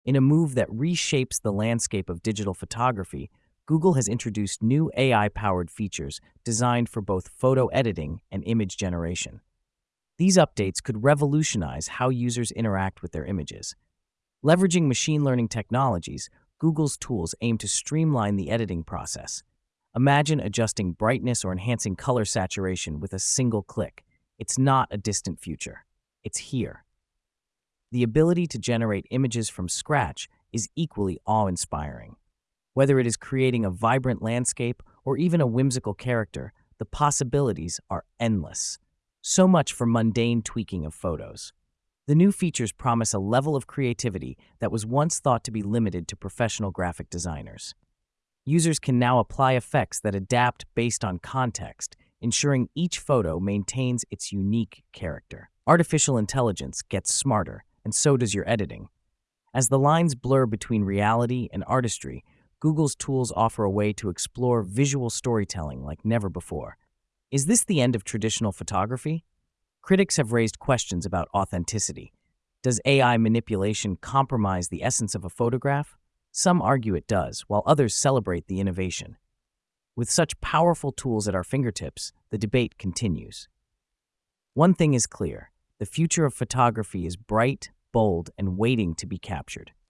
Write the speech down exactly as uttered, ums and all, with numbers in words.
In a move that reshapes the landscape of digital photography, Google has introduced new A I-powered features designed for both photo editing and image generation. These updates could revolutionize how users interact with their images. Leveraging machine learning technologies, Google's tools aim to streamline the editing process. Imagine adjusting brightness or enhancing color saturation with a single click. It's not a distant future. It's here. The ability to generate images from scratch is equally awe-inspiring. Whether it is creating a vibrant landscape or even a whimsical character, the possibilities are endless. So much for mundane tweaking of photos. The new features promise a level of creativity that was once thought to be limited to professional graphic designers. Users can now apply effects that adapt based on context, ensuring each photo maintains its unique character. Artificial intelligence gets smarter, and so does your editing. As the lines blur between reality and artistry, Google's tools offer a way to explore visual storytelling like never before. Is this the end of traditional photography? Critics have raised questions about authenticity. Does A I manipulation compromise the essence of a photograph? Some argue it does, while others celebrate the innovation. With such powerful tools at our fingertips, the debate continues. One thing is clear: the future of photography is bright, bold, and waiting to be captured.